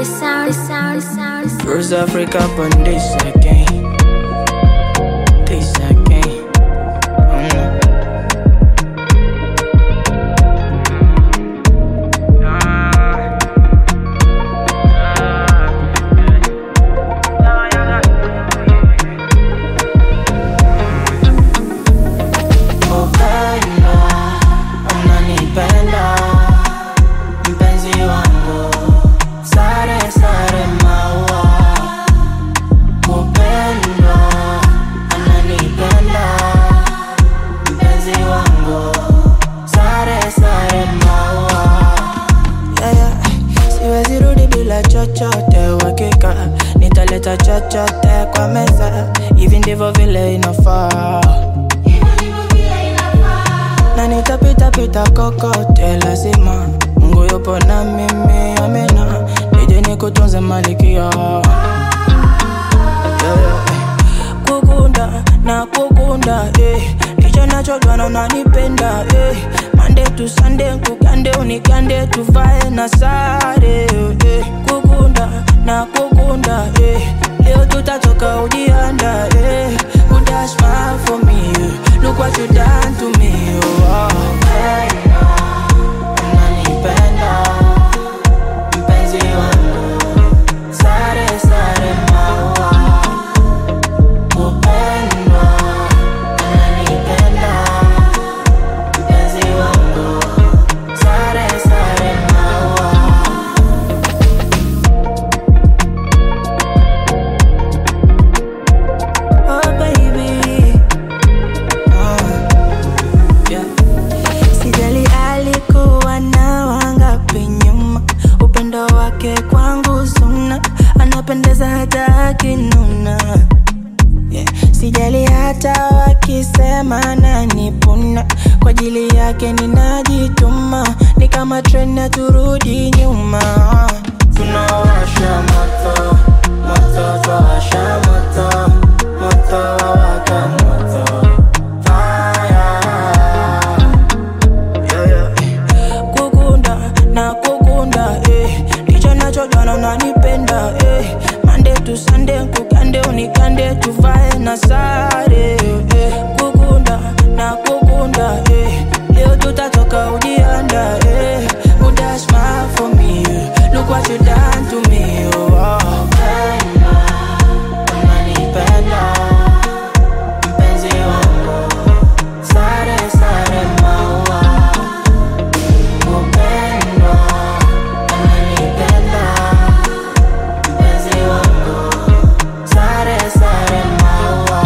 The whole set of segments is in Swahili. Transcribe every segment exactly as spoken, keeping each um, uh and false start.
The sound, the sound, the sound, the sound. First Africa, but this again. This again. Mm. Chochote wakika nitaleta chochote kwa meza, hivi ndivyo vile inafaa, na nitapita pita kokote lazima. Mungu yupo na mimi, amina. Nije nikutunze malikia, yeah, yeah. Kukunda na kukunda, eh. Ndicho nachojua na unanipenda, eh. Monday to Sunday kukande unikande tuvae na sare, eh. Kukunda na kukunda, eh. Leo tutatoka ujianda, eh. Would that smile for me, eh. Look what you done to me, oh, hey. Unanipenda mpenzi wangu, sare sare maua. Upendo unanipenda mpenzi wangu, sare sare maua. Oh baby, oh, yeah. Sijali alikuwa na wangapi nyuma, upendo wake kwangu suna, anapendeza hata akinuna, yeah. Sijali hata wakisema nanipuna, kwa ajili yake ninajituma, ni kama treni turudi nyuma. Tunawasha moto, moto twawasha moto, moto wawaka moto, fire, yeah, yeah. Kukunda na kukunda, eh. Ndicho nachojua na unanipenda, eh. Monday to Sunday kukande unikande tuvae na sare, eh. Kukunda na kukunda, eh. Leo tutatoka ujianda, eh. Would that smile for me, eh. Look what you done to me, oh, hey. Unanipenda mpenzi wangu, sare sare maua. Upendo unanipenda mpenzi wangu, sare sare maua.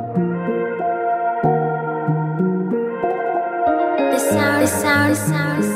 The sound, the sound, the sound, the sound.